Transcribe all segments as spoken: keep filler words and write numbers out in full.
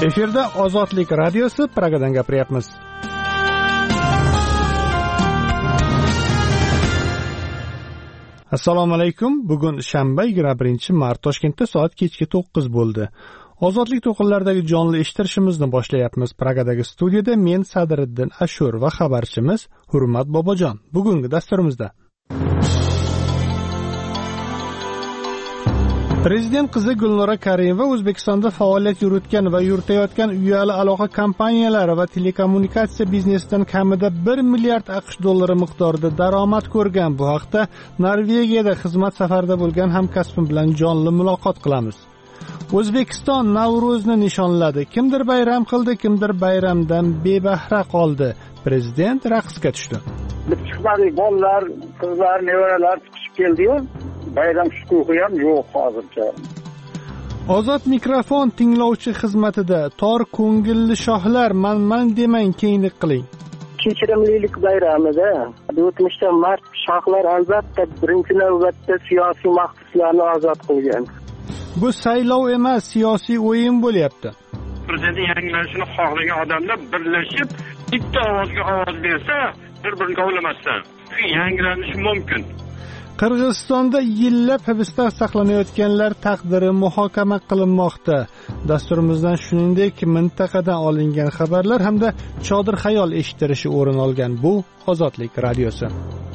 Efirda Ozodlik radiosi Pragadan gapiryapmiz. Assalomu alaykum. Bugun shanba yigirma birinchi mart, Toshkentda soat kechki to'qqiz bo'ldi. Ozodlik to'qinlaridagi jonli eshittirishimizni boshlayapmiz. Pragadagi studiyada men Sadriddin Ashur va xabarchimiz Hurmat Bobojon. Bugungi dasturimizda Prezident qizi Gulnora Karimova O'zbekistonda faoliyat yuritgan va yuritayotgan uyali aloqa kompaniyalari va telekommunikatsiya biznesidan kamida bir milliard AQSh dollari miqdorida daromad ko'rgan. Bu haqda Norvegiyada xizmat safarida bo'lgan hamkasbim bilan jonli muloqot qilamiz. O'zbekiston Navro'zni nishonladi. Kimdir bayram qildi, kimdir bayramdan bebahra qoldi. Prezident raqsga tushdi. Biz chiqmadik, bolalar, qizlar, nevaralar chiqib keldi-yu, bayram shukuhi ham yo'q hozircha. Ozod mikrofon tinglovchi xizmatida tor ko'ngilli shohlar man-man demang, keyinlik qiling. Kechirimlilik bayramida o'tmishda mard shohlar albatta birinchi navbatda siyosiy mahbuslarni ozod qilgan. Bu saylov emas, siyosiy o'yin bo'lyapti. Prezident yangilanishini xohlagan odamlar birlashib bitta ovozga ovoz bersa, bir-birini ovlamasdan yangilanishi mumkin. Qirg'izistonda yillab hibsda saqlanayotganlar taqdiri muhokama qilinmoqda. Dasturimizdan shuningdek mintaqadan olingan xabarlar hamda chodir xayol eshittirishi o'rin olgan. Bu Ozodlik radiosi.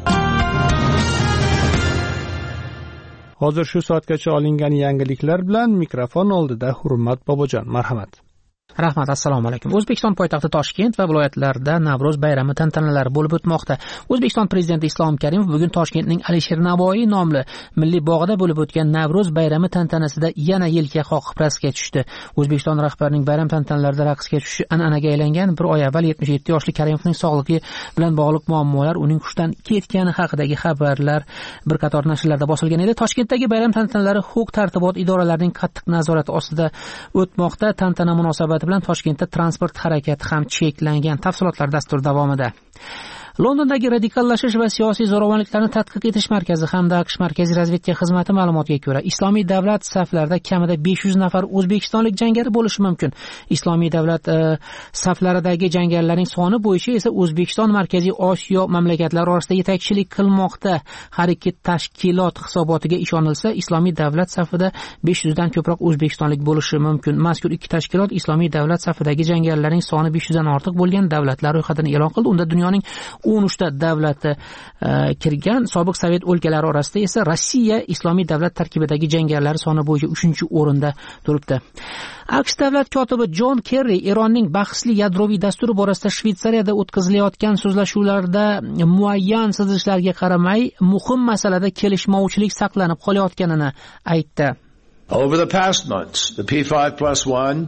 Hozir shu soatgacha olingan yangiliklar bilan mikrofon oldida Hurmat Bobojon. Marhamat. Rahmat, assalomu alaykum. O'zbekiston poytaxti Toshkent va viloyatlarda Navro'z bayrami tantanalari bo'lib o'tmoqda. O'zbekiston prezidenti Islom Karimov bugun Toshkentning Alisher Navoiy nomli milliy bog'ida bo'lib o'tgan Navro'z bayrami tantanasida yana yelka qoqib raqsga tushdi. O'zbekiston rahbarining bayram tantanalarida raqsga tushishi an'anaga aylangan. Bir oy avval yetmish yetti yoshli Karimovning sog'lig'i bilan bog'liq muammolar, uning hushdan ketgani haqidagi xabarlar bir qator nashrlarda bosilgan edi. Toshkentdagi bayram tantanalari huquq-tartibot idoralarining qattiq nazorati ostida o'tmoqda. Tantana munosabati bilan Toshkentda transport harakati ham cheklangan. Tafsilotlar dastur davomida. Londondagi radikallashish va siyosiy zo'ravonliklarni tadqiq etish markazi hamda AQSh Markaziy razvedka xizmati ma'lumotiga ko'ra, Islomiy davlat saflarida kamida besh yuz nafar o'zbekistonlik jangari bo'lishi mumkin. Islomiy davlat e, saflaridagi jangarilarning soni bo'yicha esa O'zbekiston Markaziy Osiyo mamlakatlari orasida yetakchilik qilmoqda. Har ikki tashkilot hisobotiga ishonilsa, Islomiy davlat safida besh yuzdan ko'proq o'zbekistonlik bo'lishi mumkin. Mazkur ikki tashkilot Islomiy davlat safidagi jangarilarning soni besh yuzdan ortiq bo'lgan davlatlar ro'yxatini e'lon qildi. Unda dunyoning o'n uchta davlati e, kirgan. Sobiq Sovet o'lkalari orasida esa Rossiya Islomiy davlat tarkibidagi jangarilar soni bo'yicha uchinchi o'rinda turibdi. AQSh davlat kotibi Jon Kerri Eronning bahsli yadroviy dasturi borasida Shveysariyada o'tkazilayotgan so'zlashuvlarda muayyan sizishlarga qaramay, muhim masalada kelishmovchilik saqlanib qolayotganini aytdi. Over the past months, the P five plus one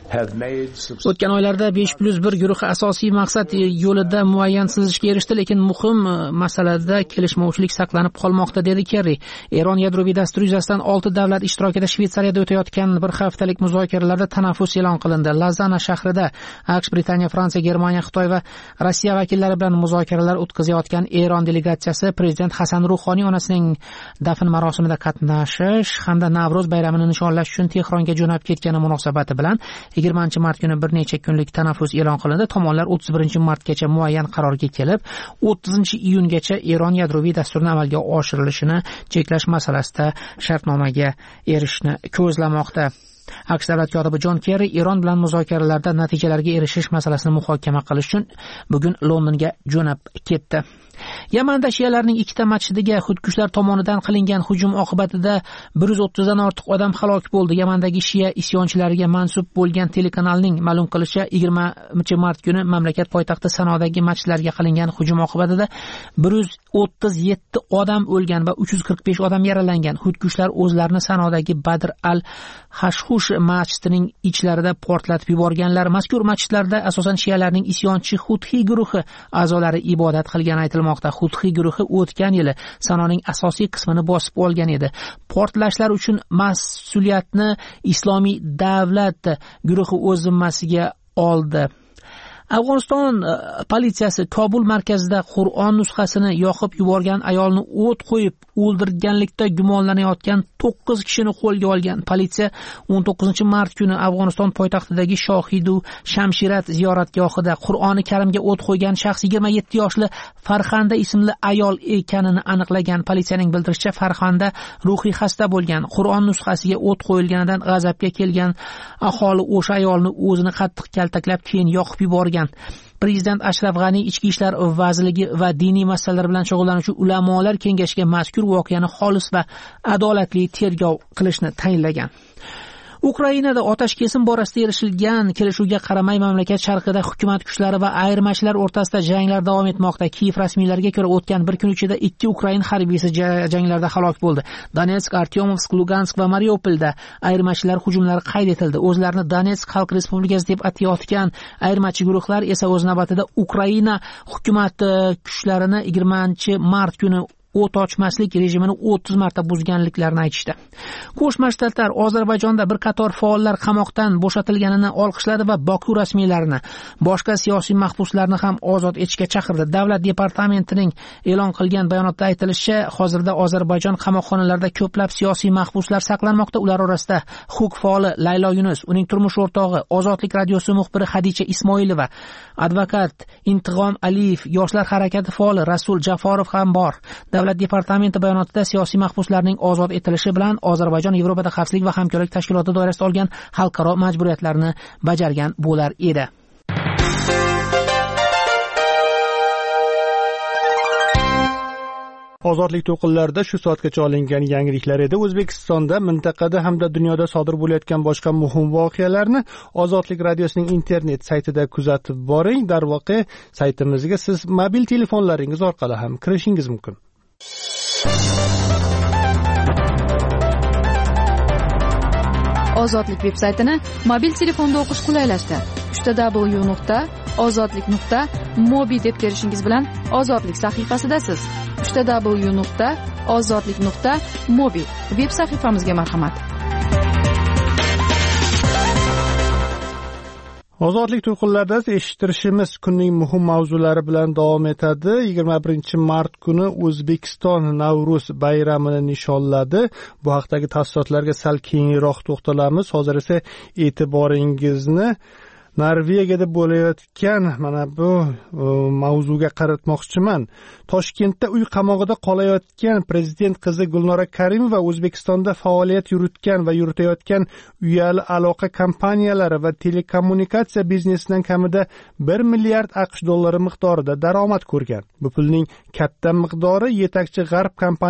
O'tgan oylarda besh plus bir guruhi asosiy maqsad yo'lida muayyan sizishga erishdi, lekin muhim masalada kelishmovchilik saqlanib qolmoqda, dedi Kerri. Eron yadroviy dasturi yuzasidan olti davlat ishtirokida Shveysariyada o'tayotgan bir haftalik muzokaralarda tanaffus e'lon qilindi. Lazana shahrida AQSh, Britaniya, Fransiya, Germaniya, Xitoy va Rossiya vakillari bilan muzokaralar o'tkazayotgan Eron delegatsiyasi prezident Hasan Ruhoniy onasining dafn marosimida qatnashish hamda Navro'z bayramini nishonlash uchun Tehronga jo'nab ketgani munosabati bilan yigirmanchi mart kuni bir necha kunlik tanaffus e'lon qilindi. Tomonlar o'ttiz birinchi martgacha muayyan qarorga kelib, o'ttizinchi iyungacha Eron yadroviy dasturini amalga oshirilishini cheklash masalasida shartnomaga erishishni ko'zlamoqda. AQSh davlat kotibi Jon Kerri Eron bilan muzokaralarda natijalarga erishish masalasini muhokama qilish uchun bugun Londonga jo'nab ketdi. Yamanda shiyalarning ikkita masjidiga xudkushlar tomonidan qilingan hujum oqibatida bir yuz o'ttizdan ortiq odam halok bo'ldi. Yamandagi shiya isyonchilariga mansub bo'lgan telekanalning ma'lum qilishicha, yigirmanchi mart kuni mamlakat poytaxti Sanodagi masjidlarga qilingan hujum oqibatida bir yuz o'ttiz yetti odam o'lgan va uch yuz qirq besh odam yaralangan. Xudkushlar o'zlarini Sanodagi Badr al-Hashhush masjidining ichlarida portlatib yuborganlar. Mazkur masjidlarda asosan shiyalarning isyonchi Hutxi guruhi a'zolari ibodat qilgani aytilmoqda. Hutxi guruhi o'tgan yili Sanoning asosiy qismini bosib olgan edi. Portlashlar uchun mas'uliyatni Islomiy davlat guruhi o'z zimmasiga oldi. Afg'oniston politsiyasi Kobul markazida Qur'on nusxasini yoqib yuborgan ayolni o't qo'yib o'ldirganlikda gumonlanayotgan to'qqiz kishini qo'lga olgan. Politsiya o'n to'qqizinchi mart kuni Afg'oniston poytaxtidagi Shohidu Shamshirat ziyoratgohida Qur'oni Karimga o't qo'ygan shaxs yigirma yetti yoshli Farxanda ismli ayol ekanini aniqlagan. Politsiyaning bildirishicha, Farxanda ruhiy xasta bo'lgan. Qur'on nusxasiga o't qo'yilganidan g'azabga kelgan aholi o'sha ayolni o'zini qattiq kaltaklab keyin yoqib yuborgan. Prezident Ashraf G'ani Ichki ishlar vazirligi va diniy masalalar bilan shug'ullanuvchi ulamolar kengashiga mazkur voqeani xolis va adolatli tergov qilishni tayinlagan. Ukrainada otash kesim borasida erishilgan kelishuvga qaramay mamlakat sharqida hukumat kuchlari va ayirmachilar o'rtasida janglar davom etmoqda. Kiyev rasmiylariga ko'ra o'tgan bir kun ichida ikki Ukrain harbiysi janglarda halok bo'ldi. Donetsk, Artyomovsk, Lugansk va Mariupolda ayirmachilar hujumlari qayd etildi. O'zlarini Donetsk Xalq Respublikasi deb atayotgan ayirmachi guruhlar esa o'z navbatida Ukraina hukumati kuchlarini yigirmanchi mart kuni o't ochmaslik rejimini o'ttiz marta buzganliklarini aytishdi. Qo'shma Shtatlar Ozarbayjonda bir qator faollar qamoqdan bo'shatilganini olqishladi va Boku rasmiylarini boshqa siyosiy mahbuslarni ham ozod etishga chaqirdi. Davlat departamentining e'lon qilgan bayonotda aytilishicha, hozirda Ozarbayjon qamoqxonalarida ko'plab siyosiy mahbuslar saqlanmoqda. Ular orasida huquq faoli Laylo Yunus, uning turmush o'rtog'i, Ozodlik radiosi muxbiri Xadicha Ismoilova, advokat Intig'om Aliyev, yoshlar harakati faoli Rasul Jaforov ham bor. Davlat departamenti bayonotida siyosiy mahbuslarning ozod etilishi bilan Ozarbayjon Yevropada xavfsizlik va hamkorlik tashkiloti doirasida olgan xalqaro majburiyatlarni bajargan bo'lar edi. Ozodlik to'qinlarida shu soatgacha olingan yangiliklar edi. O'zbekistonda, mintaqada hamda dunyoda sodir bo'layotgan boshqa muhim voqealarni Ozodlik radiosining internet saytida kuzatib boring. Darvoqe, saytimizga siz mobil telefonlaringiz orqali ham kirishingiz mumkin. Ozodlik veb-saytini mobil telefonda o'qish qulaylashdi. w w w nuqta ozodlik nuqta mobi deb terishingiz bilan Ozodlik sahifasidasiz. w w w nuqta ozodlik nuqta mobi veb sahifamizga marhamat. Ozodlik to'qinlarida eshittirishimiz kunning muhim mavzulari bilan davom etadi. yigirma birinchi mart kuni O'zbekiston Navruz bayramini nishonladi. Bu haqdagi tafsilotlarga sal keyinroq to'xtalamiz. Hozir esa e'tiboringizni Norvegiyada bo'layotgan mana bu mavzuga qaratmoqchiman. Toshkentda uy qamog'ida qolayotgan prezident qizi Gulnora Karimova O'zbekistonda faoliyat yuritgan va yuritayotgan uyali aloqa kompaniyalari va telekommunikatsiya biznesidan kamida bir milliard AQSh dollari miqdorida daromad ko'rgan. Bu pulning katta miqdori yetakchi g'arb kompaniyalari